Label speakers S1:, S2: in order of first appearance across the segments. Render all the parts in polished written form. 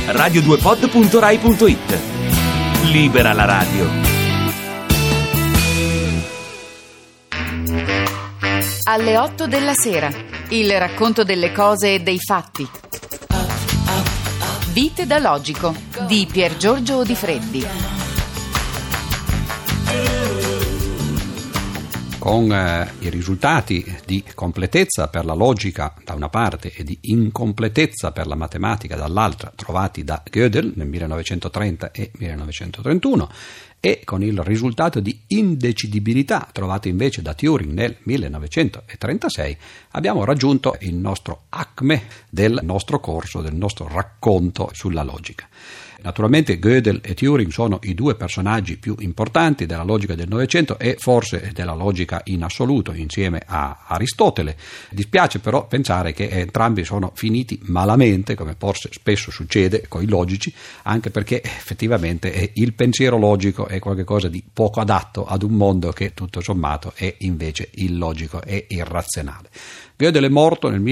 S1: radio2pod.rai.it. Libera la radio.
S2: Alle 8 della sera, il racconto delle cose e dei fatti. Vite da logico di Piergiorgio Odifreddi.
S3: Con i risultati di completezza per la logica da una parte e di incompletezza per la matematica dall'altra trovati da Gödel nel 1930 e 1931 e con il risultato di indecidibilità trovato invece da Turing nel 1936 abbiamo raggiunto il nostro acme del nostro corso, del nostro racconto sulla logica. Naturalmente Gödel e Turing sono i due personaggi più importanti della logica del Novecento e forse della logica in assoluto insieme a Aristotele. Dispiace però pensare che entrambi sono finiti malamente, come forse spesso succede con i logici, anche perché effettivamente il pensiero logico è qualcosa di poco adatto ad un mondo che tutto sommato è invece illogico e irrazionale. Gödel è morto nel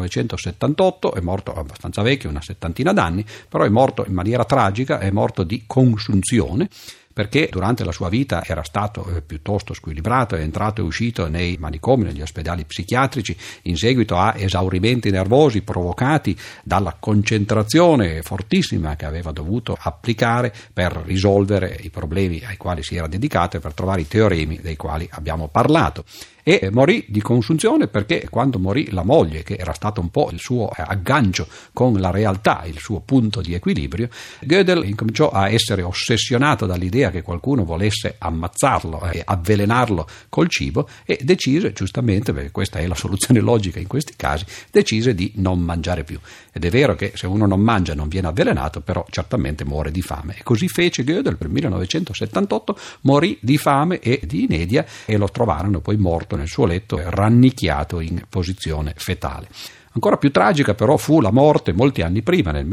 S3: 1978, è morto abbastanza vecchio, una settantina d'anni, però è morto in maniera tragica, è morto di consunzione, perché durante la sua vita era stato piuttosto squilibrato, è entrato e uscito nei manicomi, negli ospedali psichiatrici, in seguito a esaurimenti nervosi provocati dalla concentrazione fortissima che aveva dovuto applicare per risolvere i problemi ai quali si era dedicato e per trovare i teoremi dei quali abbiamo parlato. E morì di consunzione perché quando morì la moglie, che era stato un po' il suo aggancio con la realtà, il suo punto di equilibrio, Gödel incominciò a essere ossessionato dall'idea che qualcuno volesse ammazzarlo e avvelenarlo col cibo e decise, giustamente, perché questa è la soluzione logica in questi casi, decise di non mangiare più. Ed è vero che se uno non mangia non viene avvelenato, però certamente muore di fame. E così fece Gödel per 1978, morì di fame e di inedia e lo trovarono poi morto nel suo letto rannicchiato in posizione fetale. Ancora più tragica però fu la morte molti anni prima, nel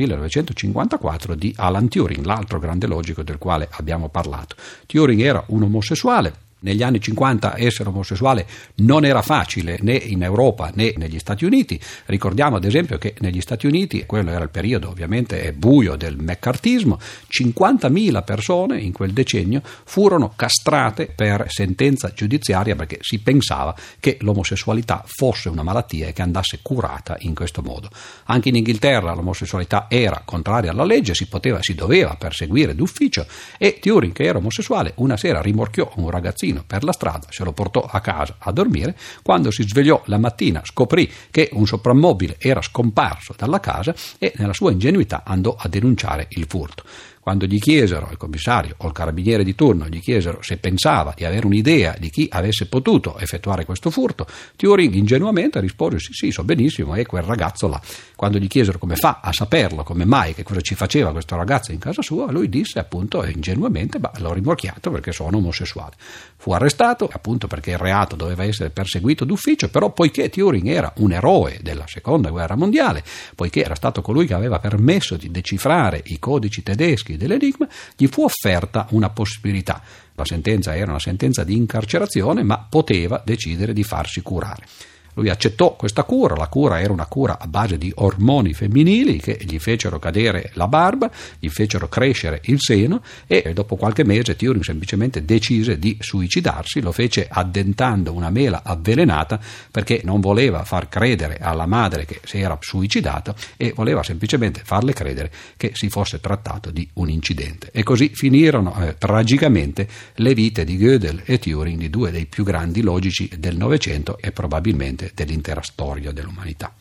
S3: 1954, di Alan Turing, l'altro grande logico del quale abbiamo parlato. Turing era un omosessuale. Negli anni 50 essere omosessuale non era facile né in Europa né negli Stati Uniti. Ricordiamo ad esempio che negli Stati Uniti, quello era il periodo ovviamente buio del mccarthyismo, 50.000 persone in quel decennio furono castrate per sentenza giudiziaria perché si pensava che l'omosessualità fosse una malattia e che andasse curata in questo modo. Anche in Inghilterra l'omosessualità era contraria alla legge, si doveva perseguire d'ufficio e Turing, che era omosessuale, una sera rimorchiò un ragazzino per la strada, se lo portò a casa a dormire. Quando si svegliò la mattina scoprì che un soprammobile era scomparso dalla casa e nella sua ingenuità andò a denunciare il furto. Quando gli chiesero, il commissario o il carabiniere di turno gli chiesero se pensava di avere un'idea di chi avesse potuto effettuare questo furto, Turing ingenuamente rispose sì, so benissimo, è quel ragazzo là. Quando gli chiesero come fa a saperlo, come mai, che cosa ci faceva questo ragazzo in casa sua, lui disse appunto ingenuamente l'ho rimorchiato perché sono omosessuale. Fu arrestato appunto perché il reato doveva essere perseguito d'ufficio, però poiché Turing era un eroe della seconda guerra mondiale, poiché era stato colui che aveva permesso di decifrare i codici tedeschi dell'enigma, gli fu offerta una possibilità. La sentenza era una sentenza di incarcerazione, ma poteva decidere di farsi curare. Lui accettò questa cura, la cura era una cura a base di ormoni femminili che gli fecero cadere la barba, gli fecero crescere il seno e dopo qualche mese Turing semplicemente decise di suicidarsi, lo fece addentando una mela avvelenata perché non voleva far credere alla madre che si era suicidata e voleva semplicemente farle credere che si fosse trattato di un incidente. E così finirono tragicamente le vite di Gödel e Turing, di due dei più grandi logici del Novecento e probabilmente dell'intera storia dell'umanità.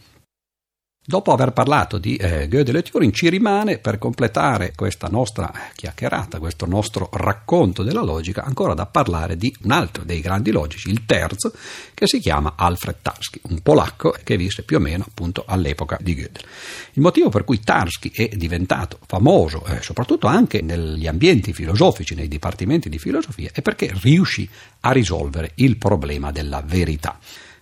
S3: Dopo aver parlato di Gödel e Turing ci rimane, per completare questa nostra chiacchierata, questo nostro racconto della logica, ancora da parlare di un altro dei grandi logici, il terzo, che si chiama Alfred Tarski, un polacco che visse più o meno appunto all'epoca di Gödel. Il motivo per cui Tarski è diventato famoso, soprattutto anche negli ambienti filosofici, nei dipartimenti di filosofia, è perché riuscì a risolvere il problema della verità.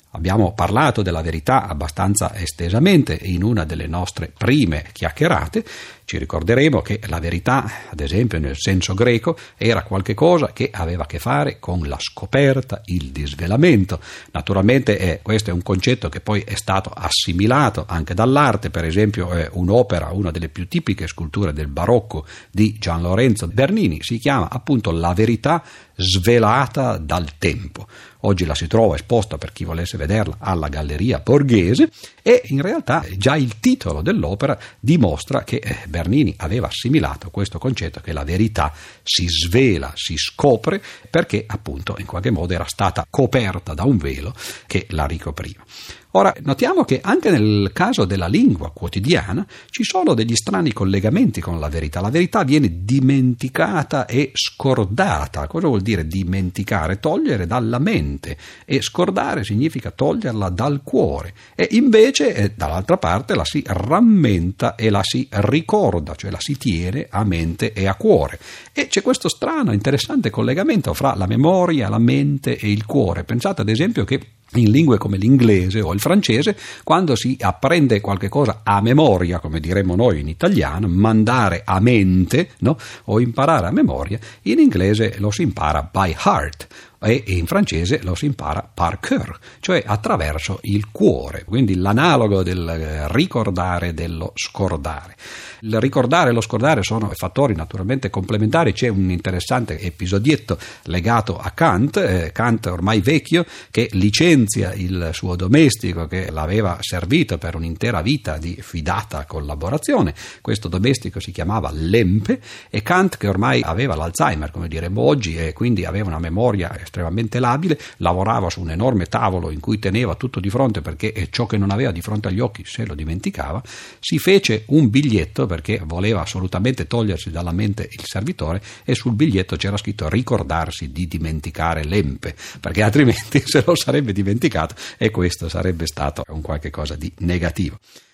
S3: Abbiamo parlato della verità abbastanza estesamente in una delle nostre prime chiacchierate. Ci ricorderemo che la verità, ad esempio nel senso greco, era qualche cosa che aveva a che fare con la scoperta, il disvelamento. Naturalmente questo è un concetto che poi è stato assimilato anche dall'arte. Per esempio un'opera, una delle più tipiche sculture del barocco di Gian Lorenzo Bernini, si chiama appunto La verità svelata dal tempo. Oggi la si trova esposta, per chi volesse vederla, alla Galleria Borghese, e in realtà già il titolo dell'opera dimostra che Bernini aveva assimilato questo concetto che la verità si svela, si scopre, perché appunto in qualche modo era stata coperta da un velo che la ricopriva. Ora, notiamo che anche nel caso della lingua quotidiana ci sono degli strani collegamenti con la verità. La verità viene dimenticata e scordata. Cosa vuol dire dimenticare? Togliere dalla mente, e scordare significa toglierla dal cuore. E invece, dall'altra parte, la si rammenta e la si ricorda, cioè la si tiene a mente e a cuore. E c'è questo strano, interessante collegamento fra la memoria, la mente e il cuore. Pensate ad esempio che in lingue come l'inglese o il francese, quando si apprende qualche cosa a memoria, come diremmo noi in italiano, mandare a mente, no? O imparare a memoria, in inglese lo si impara by heart, e in francese lo si impara par cœur, cioè attraverso il cuore. Quindi l'analogo del ricordare e dello scordare. Il ricordare e lo scordare sono fattori naturalmente complementari. C'è un interessante episodietto legato a Kant, Kant ormai vecchio, che licenzia il suo domestico che l'aveva servito per un'intera vita di fidata collaborazione. Questo domestico si chiamava Lempe, e Kant, che ormai aveva l'Alzheimer, come diremmo oggi, e quindi aveva una memoria estremamente labile, lavorava su un enorme tavolo in cui teneva tutto di fronte, perché ciò che non aveva di fronte agli occhi se lo dimenticava. Si fece un biglietto perché voleva assolutamente togliersi dalla mente il servitore, e sul biglietto c'era scritto ricordarsi di dimenticare Lempe, perché altrimenti se lo sarebbe dimenticato, e questo sarebbe stato un qualche cosa di negativo.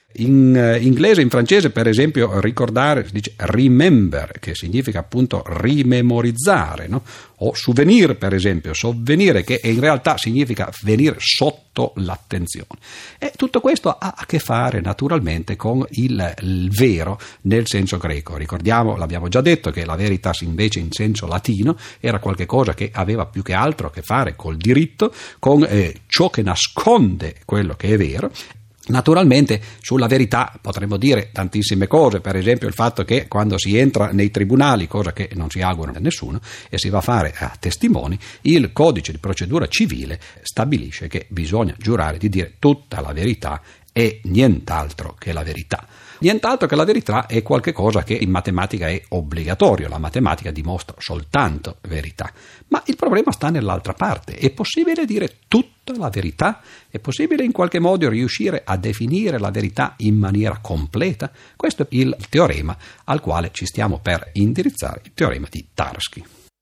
S3: In inglese e in francese, per esempio, ricordare si dice remember, che significa appunto rimemorizzare, no? O souvenir, per esempio, sovvenire, che in realtà significa venire sotto l'attenzione. E tutto questo ha a che fare naturalmente con il vero nel senso greco. Ricordiamo, l'abbiamo già detto, che la veritas invece in senso latino era qualche cosa che aveva più che altro a che fare col diritto, con ciò che nasconde quello che è vero. Naturalmente sulla verità potremmo dire tantissime cose, per esempio il fatto che quando si entra nei tribunali, cosa che non si augura a nessuno, e si va a fare a testimoni, il codice di procedura civile stabilisce che bisogna giurare di dire tutta la verità e nient'altro che la verità. Nient'altro che la verità è qualche cosa che in matematica è obbligatorio. La matematica dimostra soltanto verità. Ma il problema sta nell'altra parte. È possibile dire tutta la verità? È possibile in qualche modo riuscire a definire la verità in maniera completa? Questo è il teorema al quale ci stiamo per indirizzare, il teorema di Tarski.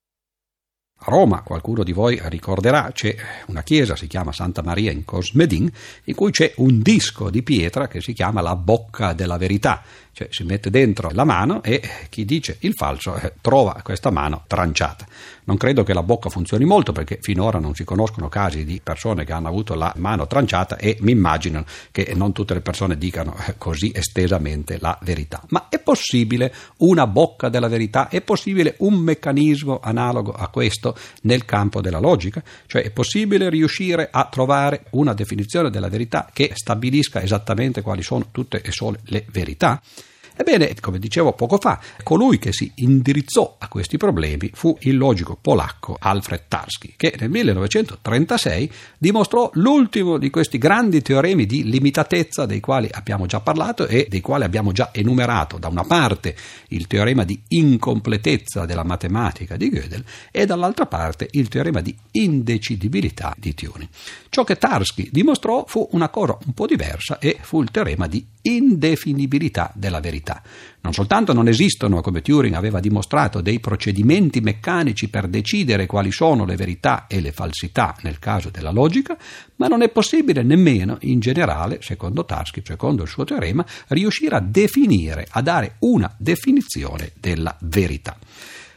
S3: A Roma, qualcuno di voi ricorderà, c'è una chiesa, si chiama Santa Maria in Cosmedin, in cui c'è un disco di pietra che si chiama la bocca della verità. Cioè si mette dentro la mano e chi dice il falso trova questa mano tranciata. Non credo che la bocca funzioni molto, perché finora non si conoscono casi di persone che hanno avuto la mano tranciata, e mi immagino che non tutte le persone dicano così estesamente la verità. Ma è possibile una bocca della verità? È possibile un meccanismo analogo a questo nel campo della logica? Cioè è possibile riuscire a trovare una definizione della verità che stabilisca esattamente quali sono tutte e sole le verità? Ebbene, come dicevo poco fa, colui che si indirizzò a questi problemi fu il logico polacco Alfred Tarski, che nel 1936 dimostrò l'ultimo di questi grandi teoremi di limitatezza dei quali abbiamo già parlato e dei quali abbiamo già enumerato, da una parte il teorema di incompletezza della matematica di Gödel e dall'altra parte il teorema di indecidibilità di Turing. Ciò che Tarski dimostrò fu una cosa un po' diversa, e fu il teorema di indefinibilità della verità. Non soltanto non esistono, come Turing aveva dimostrato, dei procedimenti meccanici per decidere quali sono le verità e le falsità nel caso della logica, ma non è possibile nemmeno, in generale, secondo Tarski, secondo il suo teorema, riuscire a definire, a dare una definizione della verità.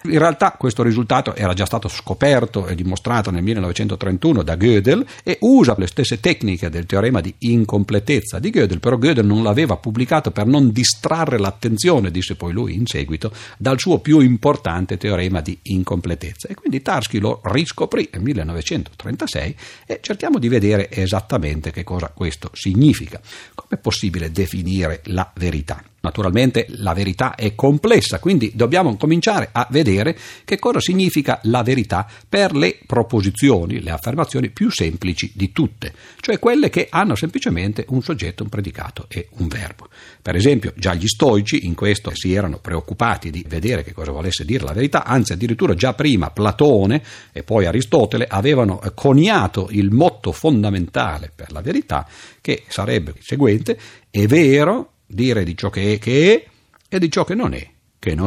S3: In realtà questo risultato era già stato scoperto e dimostrato nel 1931 da Gödel e usa le stesse tecniche del teorema di incompletezza di Gödel, però Gödel non l'aveva pubblicato per non distrarre l'attenzione, disse poi lui in seguito, dal suo più importante teorema di incompletezza. E quindi Tarski lo riscoprì nel 1936 e cerchiamo di vedere esattamente che cosa questo significa. Com'è possibile definire la verità? Naturalmente la verità è complessa, quindi dobbiamo cominciare a vedere che cosa significa la verità per le proposizioni, le affermazioni più semplici di tutte, cioè quelle che hanno semplicemente un soggetto, un predicato e un verbo. Per esempio, già gli stoici in questo si erano preoccupati di vedere che cosa volesse dire la verità, anzi addirittura già prima Platone e poi Aristotele avevano coniato il motto fondamentale per la verità, che sarebbe il seguente: è vero dire di ciò che è e di ciò che non è.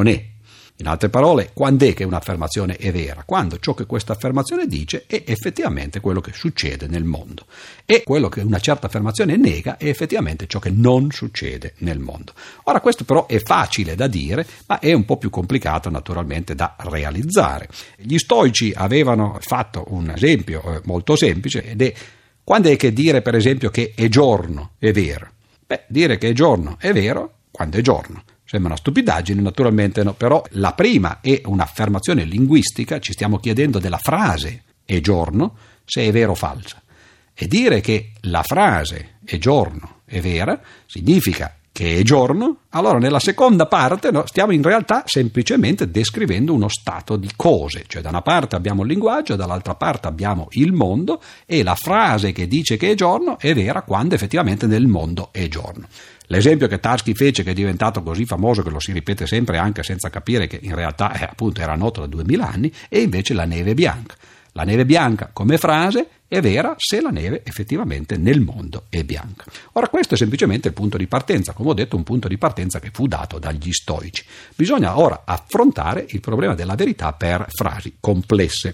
S3: In altre parole, quando è che un'affermazione è vera? Quando ciò che questa affermazione dice è effettivamente quello che succede nel mondo, e quello che una certa affermazione nega è effettivamente ciò che non succede nel mondo. Ora, questo però è facile da dire, ma è un po' più complicato naturalmente da realizzare. Gli stoici avevano fatto un esempio molto semplice, ed è: quando è che dire per esempio che è giorno è vero? Dire che è giorno è vero quando è giorno. Sembra una stupidaggine, naturalmente no, però la prima è un'affermazione linguistica, ci stiamo chiedendo della frase è giorno, se è vera o falsa. E dire che la frase è giorno è vera significa che è giorno, allora nella seconda parte stiamo in realtà semplicemente descrivendo uno stato di cose, cioè da una parte abbiamo il linguaggio, dall'altra parte abbiamo il mondo, e la frase che dice che è giorno è vera quando effettivamente nel mondo è giorno. L'esempio che Tarski fece, che è diventato così famoso che lo si ripete sempre anche senza capire che in realtà appunto era noto da 2000 anni, è invece la neve bianca. La neve bianca come frase è vera se la neve effettivamente nel mondo è bianca. Ora, questo è semplicemente il punto di partenza, come ho detto, un punto di partenza che fu dato dagli stoici. Bisogna ora affrontare il problema della verità per frasi complesse.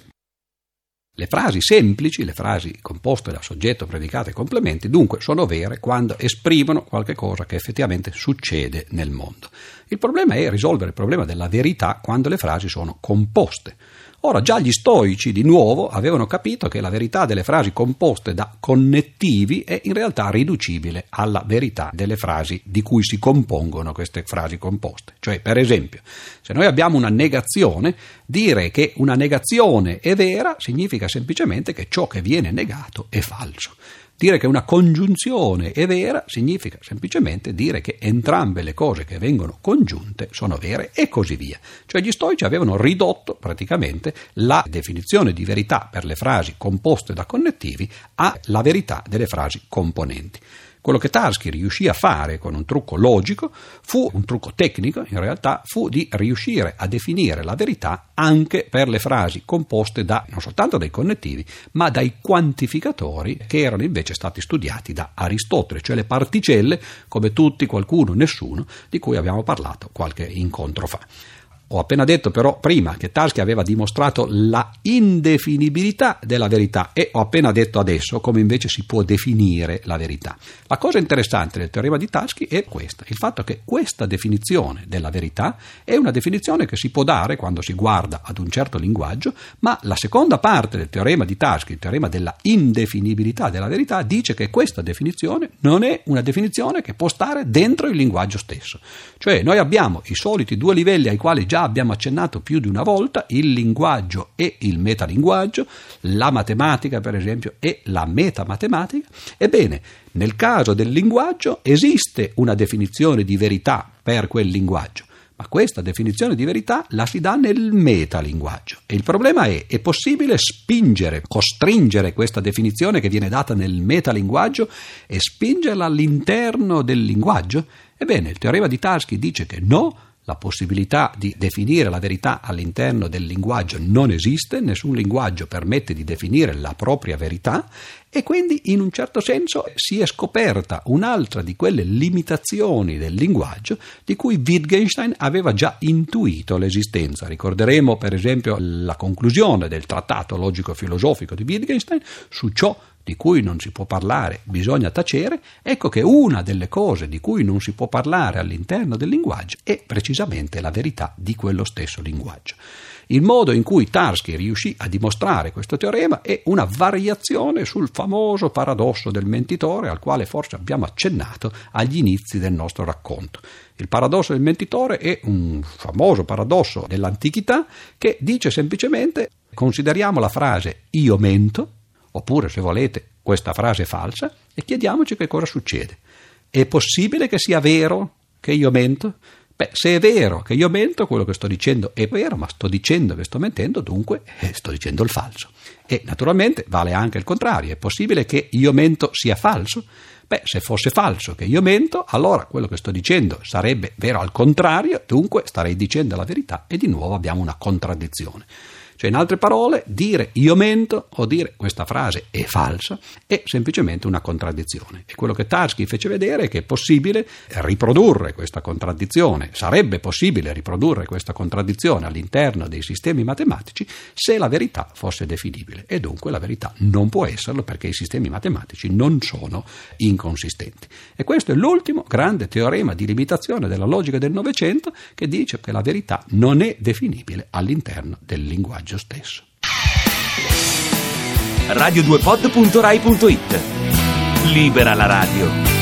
S3: Le frasi semplici, le frasi composte da soggetto, predicato e complementi, dunque sono vere quando esprimono qualche cosa che effettivamente succede nel mondo. Il problema è risolvere il problema della verità quando le frasi sono composte. Ora, già gli stoici, di nuovo, avevano capito che la verità delle frasi composte da connettivi è in realtà riducibile alla verità delle frasi di cui si compongono queste frasi composte. Cioè, per esempio, se noi abbiamo una negazione, dire che una negazione è vera significa semplicemente che ciò che viene negato è falso. Dire che una congiunzione è vera significa semplicemente dire che entrambe le cose che vengono congiunte sono vere, e così via. Cioè gli stoici avevano ridotto praticamente la definizione di verità per le frasi composte da connettivi alla verità delle frasi componenti. Quello che Tarski riuscì a fare con un trucco logico, fu un trucco tecnico, in realtà fu di riuscire a definire la verità anche per le frasi composte da non soltanto dai connettivi, ma dai quantificatori che erano invece stati studiati da Aristotele, cioè le particelle, come tutti, qualcuno, nessuno, di cui abbiamo parlato qualche incontro fa. Ho appena detto però prima che Tarski aveva dimostrato la indefinibilità della verità, e ho appena detto adesso come invece si può definire la verità. La cosa interessante del teorema di Tarski è questa: il fatto che questa definizione della verità è una definizione che si può dare quando si guarda ad un certo linguaggio, ma la seconda parte del teorema di Tarski, il teorema della indefinibilità della verità, dice che questa definizione non è una definizione che può stare dentro il linguaggio stesso. Cioè noi abbiamo i soliti due livelli ai quali già abbiamo accennato più di una volta: il linguaggio e il metalinguaggio, la matematica per esempio e la metamatematica. Ebbene, nel caso del linguaggio esiste una definizione di verità per quel linguaggio, ma questa definizione di verità la si dà nel metalinguaggio, e il problema è possibile costringere questa definizione che viene data nel metalinguaggio e spingerla all'interno del linguaggio? Ebbene, il teorema di Tarski dice che no, la possibilità di definire la verità all'interno del linguaggio non esiste, nessun linguaggio permette di definire la propria verità, e quindi in un certo senso si è scoperta un'altra di quelle limitazioni del linguaggio di cui Wittgenstein aveva già intuito l'esistenza. Ricorderemo per esempio la conclusione del trattato logico-filosofico di Wittgenstein: su ciò di cui non si può parlare bisogna tacere. Ecco che una delle cose di cui non si può parlare all'interno del linguaggio è precisamente la verità di quello stesso linguaggio. Il modo in cui Tarski riuscì a dimostrare questo teorema è una variazione sul famoso paradosso del mentitore, al quale forse abbiamo accennato agli inizi del nostro racconto. Il paradosso del mentitore è un famoso paradosso dell'antichità che dice semplicemente: consideriamo la frase io mento, oppure se volete questa frase è falsa, e chiediamoci che cosa succede. È possibile che sia vero che io mento? Se è vero che io mento, quello che sto dicendo è vero, ma sto dicendo che sto mentendo, dunque sto dicendo il falso. E naturalmente vale anche il contrario: è possibile che io mento sia falso? Se fosse falso che io mento, allora quello che sto dicendo sarebbe vero al contrario, dunque starei dicendo la verità, e di nuovo abbiamo una contraddizione. Cioè, in altre parole, dire io mento o dire questa frase è falsa è semplicemente una contraddizione. E quello che Tarski fece vedere è che è possibile riprodurre questa contraddizione, sarebbe possibile riprodurre questa contraddizione all'interno dei sistemi matematici se la verità fosse definibile. E dunque la verità non può esserlo, perché i sistemi matematici non sono inconsistenti. E questo è l'ultimo grande teorema di limitazione della logica del Novecento, che dice che la verità non è definibile all'interno del linguaggio stesso.
S1: radio2pod.rai.it. Libera la radio.